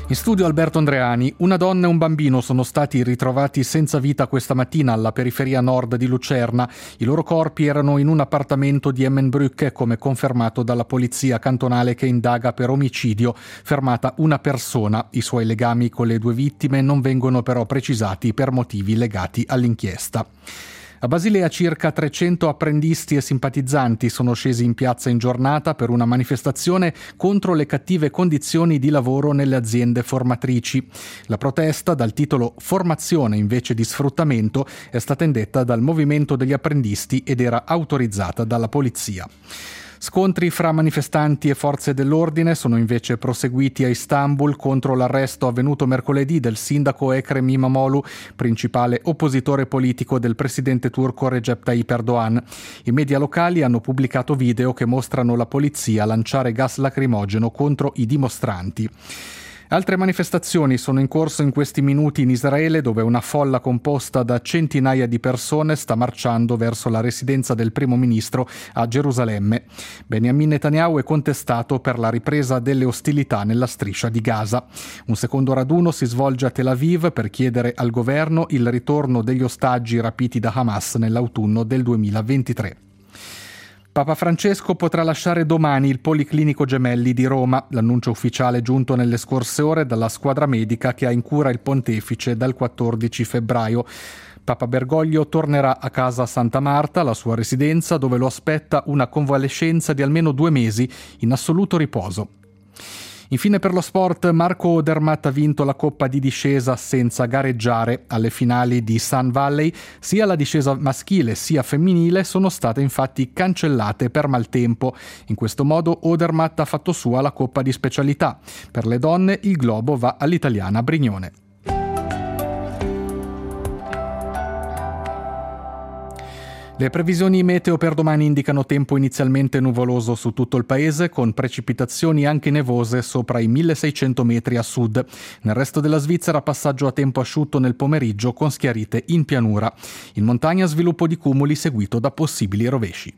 In studio Alberto Andreani. Una donna e un bambino sono stati ritrovati senza vita questa mattina alla periferia nord di Lucerna. I loro corpi erano in un appartamento di Emmenbrücke, come confermato dalla polizia cantonale che indaga per omicidio. Fermata una persona. I suoi legami con le due vittime non vengono però precisati per motivi legati all'inchiesta. A Basilea circa 300 apprendisti e simpatizzanti sono scesi in piazza in giornata per una manifestazione contro le cattive condizioni di lavoro nelle aziende formatrici. La protesta, dal titolo Formazione invece di sfruttamento, è stata indetta dal movimento degli apprendisti ed era autorizzata dalla polizia. Scontri fra manifestanti e forze dell'ordine sono invece proseguiti a Istanbul contro l'arresto avvenuto mercoledì del sindaco Ekrem İmamoğlu, principale oppositore politico del presidente turco Recep Tayyip Erdogan. I media locali hanno pubblicato video che mostrano la polizia lanciare gas lacrimogeno contro i dimostranti. Altre manifestazioni sono in corso in questi minuti in Israele, dove una folla composta da centinaia di persone sta marciando verso la residenza del primo ministro a Gerusalemme. Benjamin Netanyahu è contestato per la ripresa delle ostilità nella striscia di Gaza. Un secondo raduno si svolge a Tel Aviv per chiedere al governo il ritorno degli ostaggi rapiti da Hamas nell'autunno del 2023. Papa Francesco potrà lasciare domani il Policlinico Gemelli di Roma. L'annuncio ufficiale è giunto nelle scorse ore dalla squadra medica che ha in cura il pontefice dal 14 febbraio. Papa Bergoglio tornerà a casa Santa Marta, la sua residenza, dove lo aspetta una convalescenza di almeno 2 mesi in assoluto riposo. Infine per lo sport, Marco Odermatt ha vinto la Coppa di discesa senza gareggiare. Alle finali di Sun Valley sia la discesa maschile sia femminile sono state infatti cancellate per maltempo. In questo modo Odermatt ha fatto sua la Coppa di specialità. Per le donne il globo va all'italiana Brignone. Le previsioni meteo per domani indicano tempo inizialmente nuvoloso su tutto il paese, con precipitazioni anche nevose sopra i 1600 metri a sud. Nel resto della Svizzera passaggio a tempo asciutto nel pomeriggio con schiarite in pianura. In montagna sviluppo di cumuli seguito da possibili rovesci.